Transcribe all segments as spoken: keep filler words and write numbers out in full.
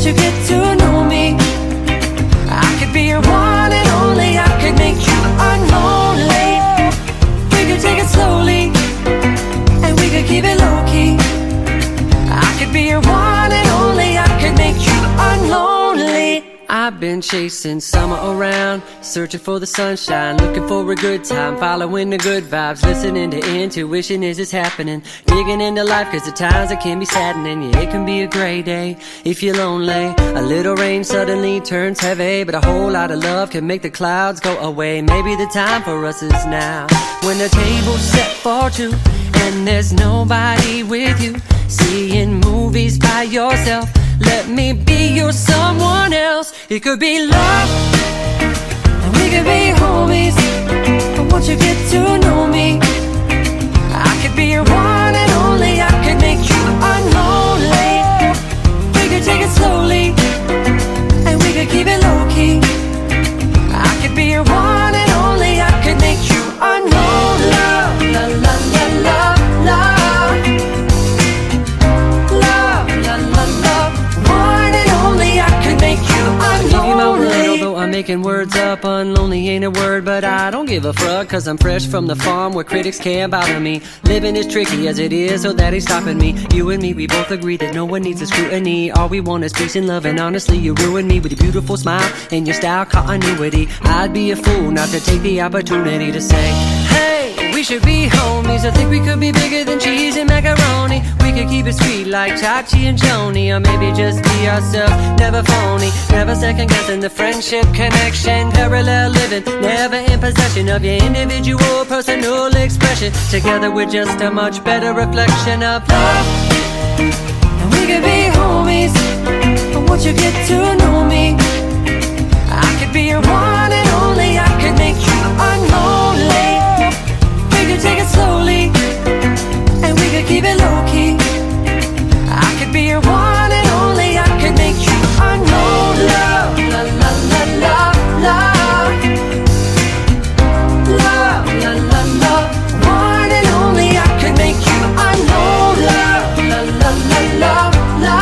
you get to know me. I could be your one and only. I could make you unlonely. We could take it slowly, and we could keep it low-key. I could be your one and only. I could make you unlonely. I've been chasing summer around, searching for the sunshine, looking for a good time, following the good vibes, listening to intuition as it's happening, digging into life cause at times it can be saddening. Yeah, it can be a gray day if you're lonely. A little rain suddenly turns heavy, but a whole lot of love can make the clouds go away. Maybe the time for us is now, when the table's set for two and there's nobody with you, seeing movies by yourself. Let me be your someone else. It could be love, and we could be homies. But once you get to know me, I could be your one and only. I could make you unlonely. We could take it slowly, and we could keep it low-key. I could be your one and only. I could make you unlonely. La la la la la. I'm making words up, unlonely ain't a word, but I don't give a fuck, cause I'm fresh from the farm where critics can't bother me. Living is tricky as it is, so that ain't stopping me. You and me, we both agree that no one needs a scrutiny. All we want is peace and love, and honestly you ruin me with your beautiful smile and your style continuity. I'd be a fool not to take the opportunity to say, hey, we should be homies. I think we could be bigger than cheese and macaroni. We could keep it sweet like Chachi and Joni, or maybe just be ourselves, never phony, never second guessing the friendship connection. Parallel living, never in possession of your individual personal expression. Together we're just a much better reflection of love, and we could be homies. But once you get to know me, I could be your one and only. I could make you unlonely. We could take it slowly, and we could keep it low-key. I could be your one and only. I could make you unlonely. Love, la la la la la. Love, la la la. One and only. I could make you unlonely. Love, la la la la la.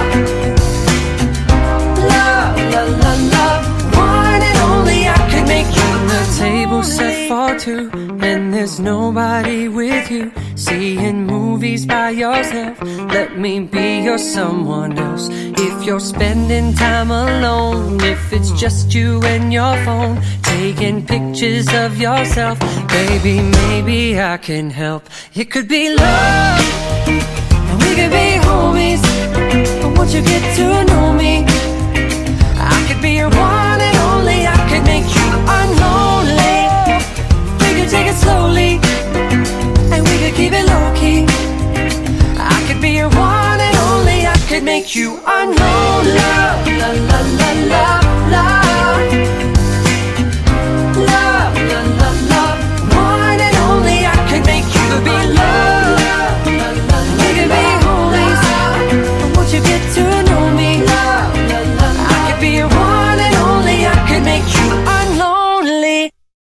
Love, la la la. One and only. I could make you. The table set for two, and there's nobody with you, seeing movies by yourself. Let me be your someone else. If you're spending time alone, if it's just you and your phone, taking pictures of yourself, baby, maybe I can help. It could be love, and we could be homies. But once you get to know me, I could be your one and only. I could make you unlonely. We could take it slowly, and we could keep it low-key. I could be your one and only. I could make you unlonely.